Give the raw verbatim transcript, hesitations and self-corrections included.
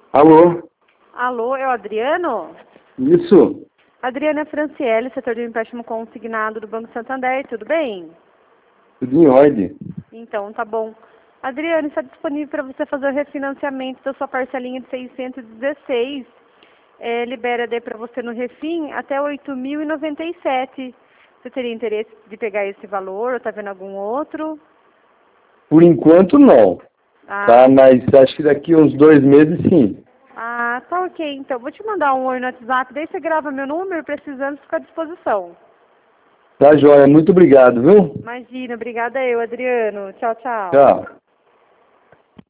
Alô? Alô, é o Adriano? Isso? Adriano é Franciele, setor de empréstimo consignado do Banco Santander, tudo bem? Tudo em ordem. Então, tá bom. Adriano, está disponível para você fazer o refinanciamento da sua parcelinha de seiscentos e dezesseis. É, libera daí para você no refim até oito mil e noventa e sete. Você teria interesse de pegar esse valor ou está vendo algum outro? Por enquanto, não. Ah, Tá, mas acho que daqui uns dois meses, sim. ah, tá ok. Então, vou te mandar um oi no WhatsApp, daí você grava meu número, precisando, fica à disposição. Tá, joia. Muito obrigado, viu? Imagina, obrigada eu, Adriano. Tchau, tchau. Tchau.